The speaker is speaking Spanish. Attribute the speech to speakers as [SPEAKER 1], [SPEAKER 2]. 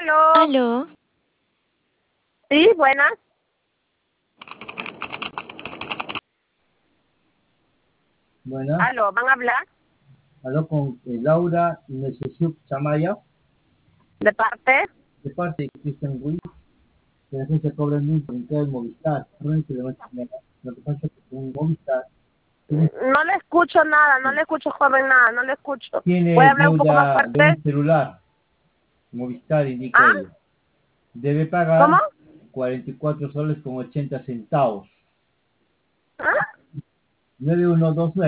[SPEAKER 1] Aló.
[SPEAKER 2] Aló.
[SPEAKER 1] Sí, buenas.
[SPEAKER 3] Buenas,
[SPEAKER 1] Aló, ¿van a hablar?
[SPEAKER 3] hablo con Laura Necesiuk Chamaya,
[SPEAKER 1] ¿De parte?
[SPEAKER 3] de parte de Cristian Ruiz, de la agencia Cobra News de Movistar. Perdón que le voy a explicar. Lo que pasa es que con Movistar
[SPEAKER 1] No le escucho nada, no le escucho, joven, nada, no le escucho.
[SPEAKER 3] tiene
[SPEAKER 1] ¿Puede hablar un poco más
[SPEAKER 3] deuda de
[SPEAKER 1] fuerte?
[SPEAKER 3] un celular. Movistar indica
[SPEAKER 1] ¿Ah?
[SPEAKER 3] ello. Debe
[SPEAKER 1] ¿Cómo?
[SPEAKER 3] pagar 44 soles con 80 centavos.
[SPEAKER 1] ¿Ah?
[SPEAKER 3] 9129